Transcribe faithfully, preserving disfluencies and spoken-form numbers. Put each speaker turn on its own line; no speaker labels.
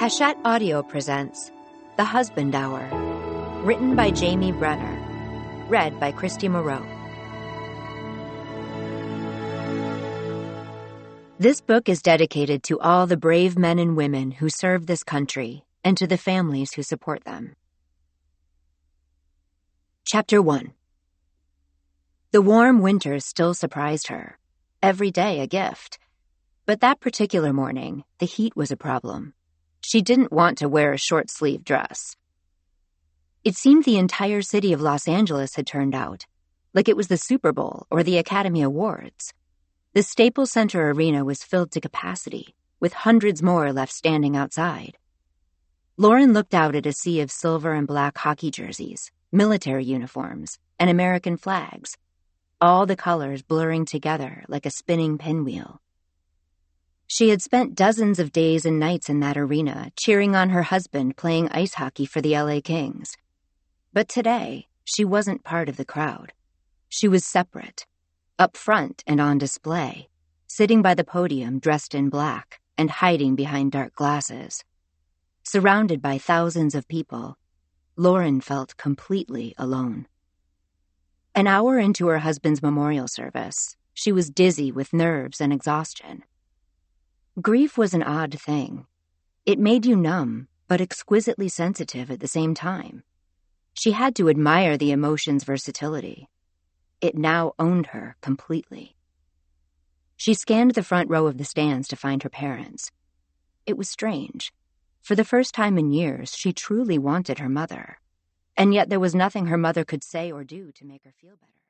Hachette Audio presents The Husband Hour, written by Jamie Brenner, read by Christy Moreau. This book is dedicated to all the brave men and women who serve this country and to the families who support them. Chapter one. The warm winters still surprised her. Every day a gift. But that particular morning, the heat was a problem. She didn't want to wear a short-sleeved dress. It seemed the entire city of Los Angeles had turned out, like it was the Super Bowl or the Academy Awards. The Staples Center arena was filled to capacity, with hundreds more left standing outside. Lauren looked out at a sea of silver and black hockey jerseys, military uniforms, and American flags, all the colors blurring together like a spinning pinwheel. She had spent dozens of days and nights in that arena, cheering on her husband playing ice hockey for the L A Kings. But today, she wasn't part of the crowd. She was separate, up front and on display, sitting by the podium dressed in black and hiding behind dark glasses. Surrounded by thousands of people, Lauren felt completely alone. An hour into her husband's memorial service, she was dizzy with nerves and exhaustion. Grief was an odd thing. It made you numb, but exquisitely sensitive at the same time. She had to admire the emotion's versatility. It now owned her completely. She scanned the front row of the stands to find her parents. It was strange. For the first time in years, she truly wanted her mother. And yet there was nothing her mother could say or do to make her feel better.